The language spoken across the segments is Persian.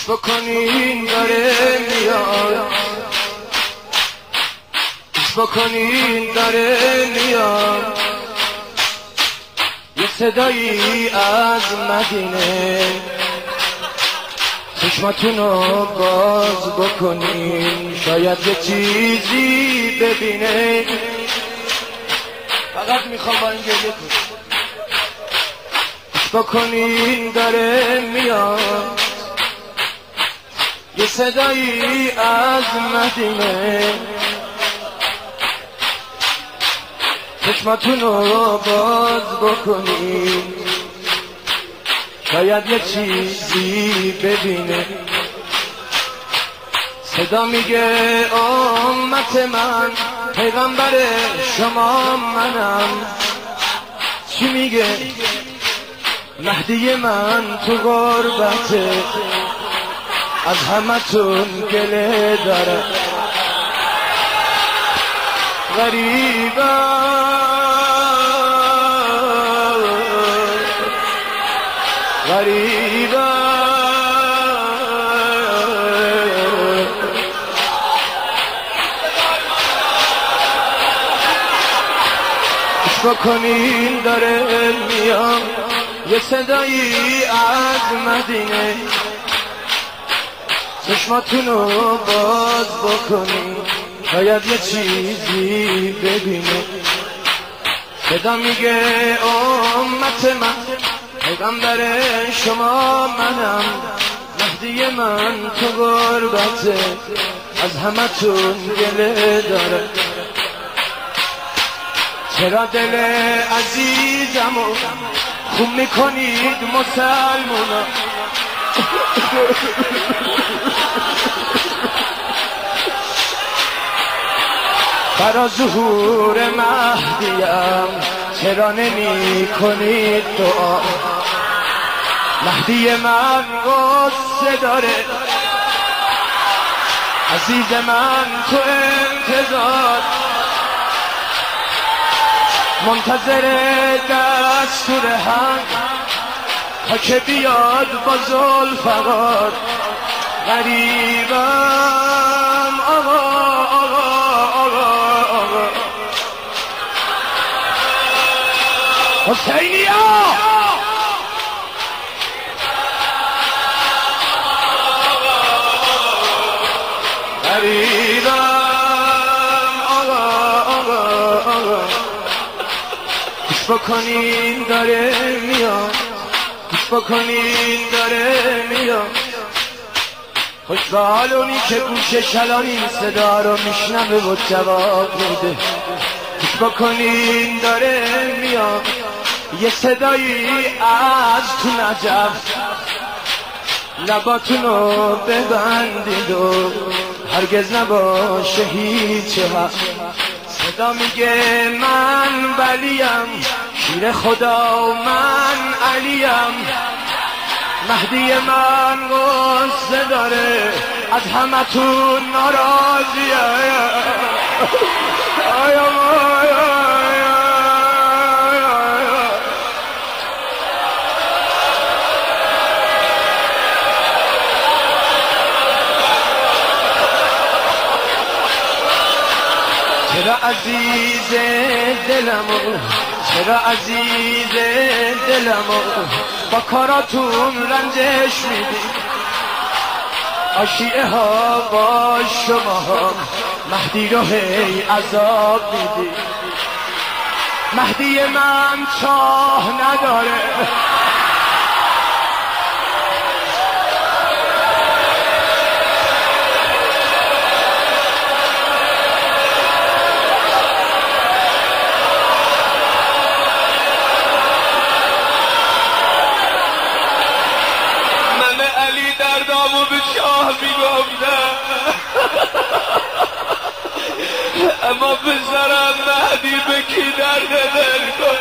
گوش بکنین داره میاد، گوش بکنین داره میاد، یه صدایی از مدینه، چشماتونو باز بکنین شاید یه چیزی ببینه. فقط میخوام با این گریه کنم. گوش بکنین داره میاد، یه صدایی از مدینه، چشماتونو باز بکنین شاید یه چیزی ببینه. صدا میگه امت من، پیغمبر شما منم. چی میگه؟ مهدی من تو غربته، از همتون گله داره، غریبا گوش بکنین داره میاد، یه صدایی از مدینه، چشماتونو باز بکنین شاید یه چیزی ببینه. صدا میگه امت من، پیغمبر شما منم. مهدی من تو غربته، از همتون گله داره. چرا دل عزیزمو خون میکنید مسلمونا؟ برا ظهور مهدیم چرا نمی کنید دعا؟ مهدی من غصه داره، عزیز من تو انتظار، منتظر دستور هم تا که بیاد با ذوالفقار. غریبم آقا حسینیا، غریبم آقا گوش بکنین داره میاد، گوش بکنین داره میاد. خوشحالونی که گوش شلان این صدا رو میشنوه و جواب میده. گوش بکنین داره میاد، یه صدایی از تو نجف، لباتونو ببندید و هرگز نباشه هیچ حق. صدا میگه من ولیم، شیر خدا من علیم. مهدی من غصه داره، از همتون ناراضیه. چرا عزیز دلمو، چرا عزیز دلمو با کاراتون رنجش میدی؟ آشیعه ها با شما ها مهدی رو هی عذاب میدی. مهدی من چاه نداره، دردامو به شاه میگفتم، اما پسرم مهدی به کی درد دل کن؟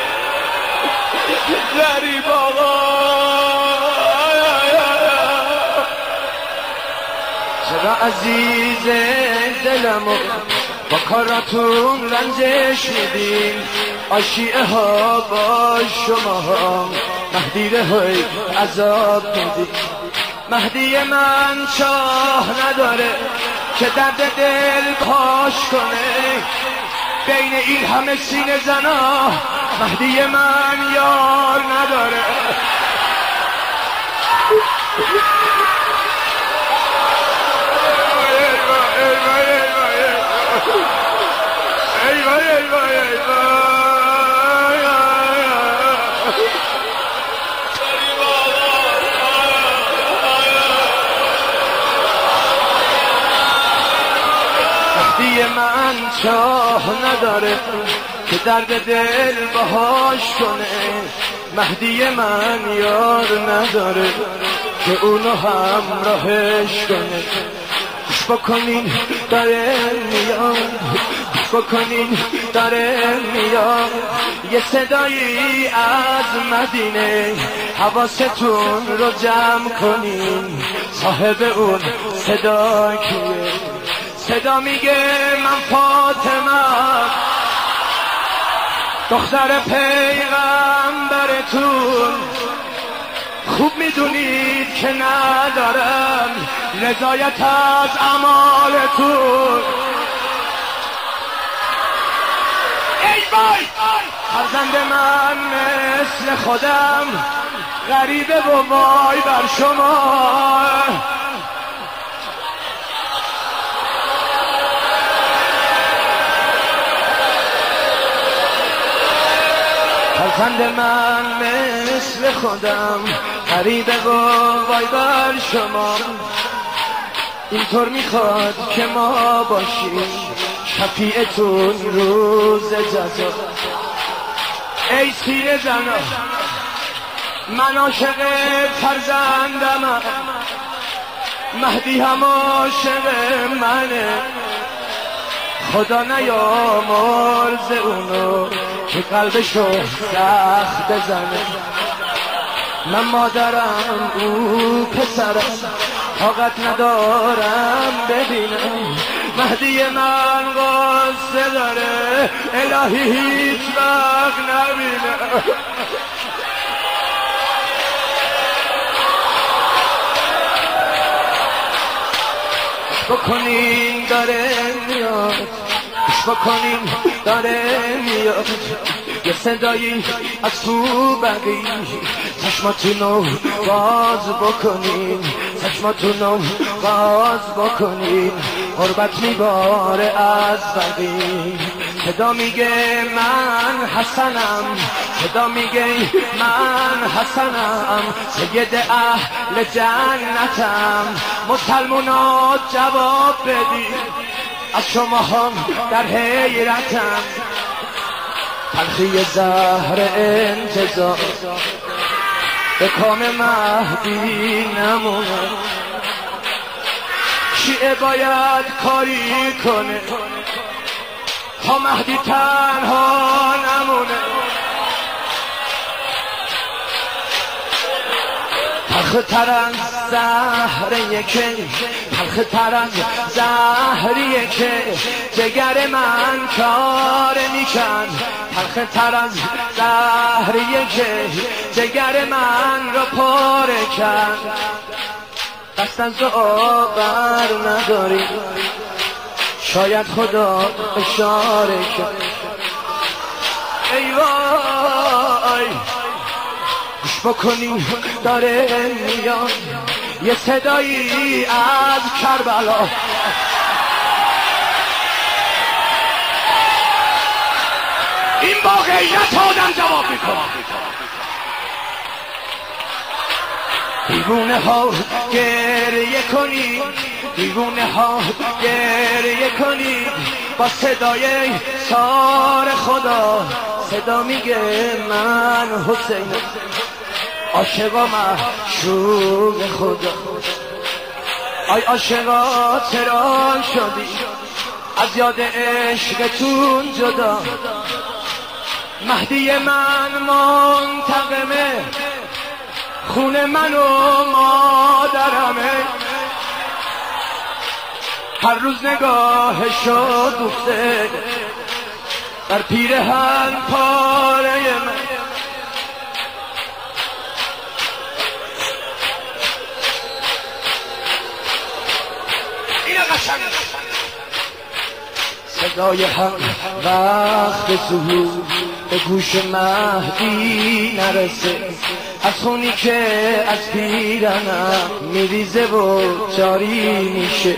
غریب آقا، چرا عزیز دلمو با کاراتون رنجش میدین؟ آشیعه ها با شما ها مهدی های عذاب میدین. مهدی من چاه نداره که درد دل پاش کنه، بین این همه سینه زنا مهدی من یار نداره. مهدی من چاه نداره که درد دل باهاش کنه، مهدی من یار نداره که اونو همراهش کنه. گوش بکنین داره میاد، گوش بکنین داره میاد، یه صدایی از مدینه، حواستون رو جمع کنین، صاحب اون صدا کیه؟ صدا میگه من فاطمه، دختر پیغمبرتون، خوب میدونید که ندارم رضایت از اعمالتون. ای وای فرزند من مثل خودم غریبه و وای بر شما، فرزند من مثل خودم غریبه و وای بر شما. اینطور میخواد که ما باشیم شفیعتون روز جزا. ای سینه زنا من عاشق فرزندم، مهدی هم عاشق منه، خدا نیامرز اونو که قلبشو سخت بزنه. من مادرم او پسرم، طاقت ندارم ببینم مهدی من قصه داره، الهی هیچ وقت نبینم. بکنین داره میاد، گوش بکنین داره میاد، یه صدایی از تو بقی، چشماتونو باز بکنین، چشماتونو باز بکنین، غربت میباره از بقی. صدا میگه من حسنم، صدا میگه من حسنم، سید اهل جنتم، مسلمونات جواب بدید، از شما هم در حیرتم. تلخی زهر انتظار به کام مهدی نمونه، شیعه باید کاری کنه تا مهدی تنها نمونه. تلخ تر از زهریه که، تلخ تر از زهریه که جگر من کار میکن، تلخ تر از زهریه که جگر من را پاره کن. دست از دعا بر نداری، شاید خدا اشاره کرد. ای وای گوش بکنی داره میاد، یه صدایی از کربلا، این با غیرت آدم جواب میکنه. دیوونه ها گریه کنید، دیوونه ها گریه کنید، با صدای سار خدا. صدا میگه من حسین، عاشقا معشوق خدا. آی عاشقا چرا شدی از یاد عشقتون جدا؟ مهدی من منتقمه، خون من و مادرمه، هر روز نگاهشو دوخته بر پیرهن پاره من. صدای حق وقت ظهور به گوش مهدی نرسه، از خونی که از پیرنم میریزه و جاری میشه.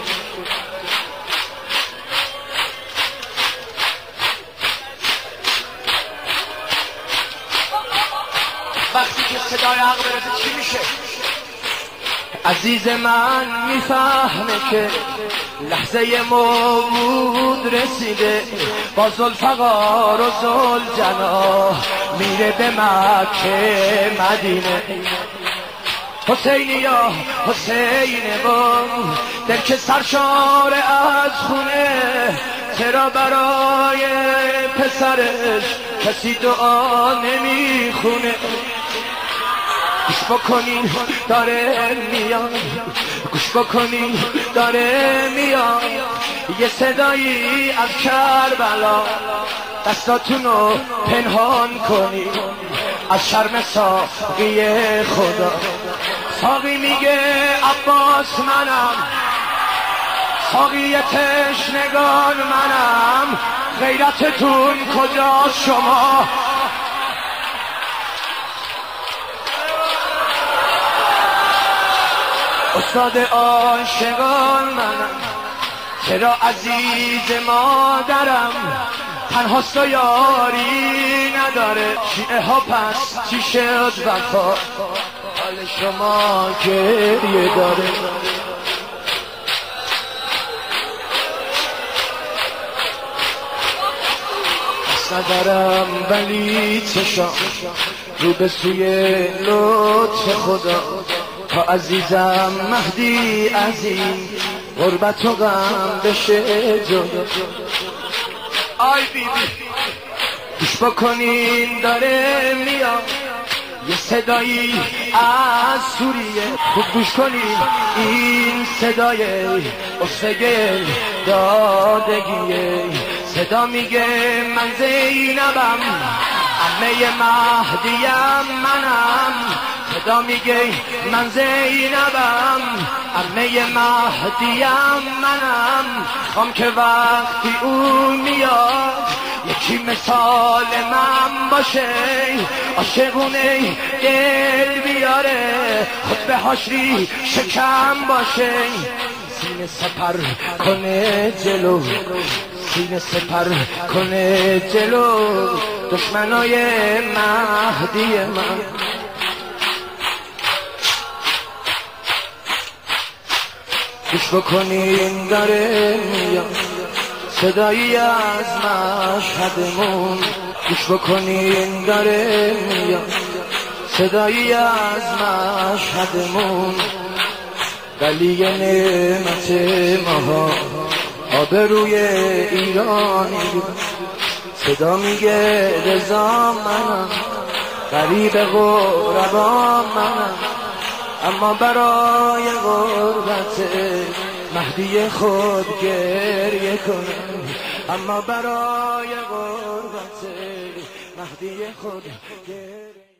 وقتی که صدای حق برسه چی میشه؟ عزیز من میفهمه که لحظه موعود رسیده، با ذوالفقار و ذوالجلال میره به مکه مدینه. حسینی یا حسین بام دل که سرشار از خونه، چرا برای پسرش کسی دعا نمیخونه؟ گوش بکنین داره میاد، گوش بکنین داره میاد، یه صدایی از کربلا، دستاتونو پنهان کنین از شرم ساقی خدا. ساقی میگه عباس منم، ساقی تشنگان منم، غیرتتون کجاست شما؟ استاد عاشقان منم، چرا عزیز مادرم تنهاست و یاری نداره؟ شیعه ها پس چی شد وفا؟ حال شما گریه داره. دست ندارم ولی چشام رو به سوی لطف خدا، تا عزیزم مهدی عزیز غربت و غم بشه جدا. آی بی بی گوش بکنین داره میاد، یه صدایی از سوریه، خوب گوش کنین این صدای اسفگل دادگیه. صدا میگه من زینبم، عمه مهدیم منم. صدا میگه من زینبم، عمه مهدیم منم. خوام که وقتی اون میاد یکی مثال من باشه، عاشقونه دل بیاره، خود به حشری شکم باشه. سینه سپر کنه جلو، سینه سپر کنه جلو، دشمنای مهدی من. گوش بکنین داره میاد صدایی از مشهدمون، گوش بکنین داره میاد صدایی از مشهدمون. ولی نعمت ماها آبروی ایرانی، صدا میگه رضا منم، غریب غربا منم، اما برای غربت مهدی خود گریه کنم، اما برای غربت مهدی خود گریه